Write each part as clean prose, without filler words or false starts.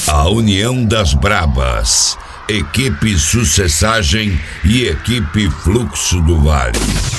A união das brabas. Equipe Sucessagem e equipe Fluxo do Vale.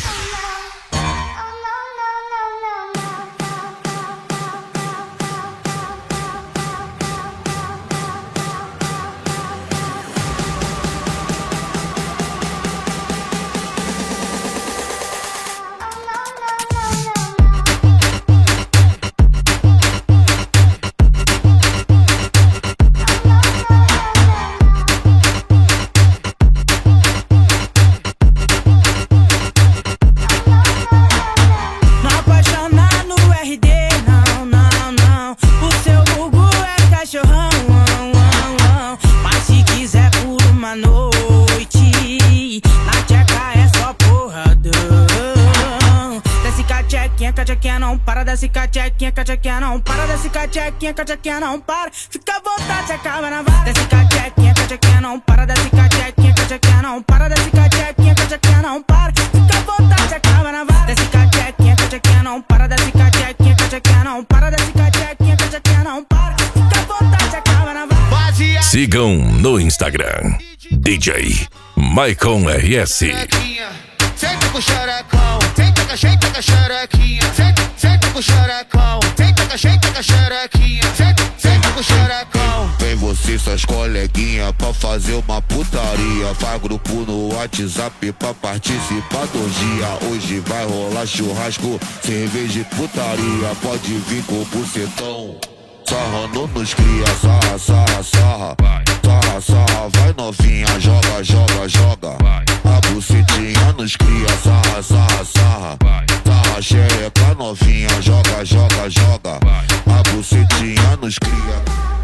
Cachaquinha não para, desce cachaquinha não para, desce cachaquinha não para, fica à vontade, acaba na vara. Desce cachaquinha não para, desce cachaquinha não para, desce cachaquinha não para, fica à vontade, acaba na vara. Desce cachaquinha não para, desce cachaquinha não para, desce cachaquinha não para, fica à vontade, acaba na vara. Sigam no Instagram DJ Maicon RS. Senta com xerecão, senta com xerequinha, senta com xerecão, senta com xerequinha, senta com xerecão. Vem você e suas coleguinhas pra fazer uma putaria. Faz grupo no WhatsApp pra participar do dia. Hoje vai rolar churrasco, cerveja e putaria. Pode vir com o bucetão, sarrando nos cria. Sarra, sarra, sarra, sarra, sarra. Vai novinha, joga, joga, joga. A bucetinha nos cria. Sarra, sarra, sarra, sarra, xereca novinha. Joga, joga, joga. A bucetinha nos cria.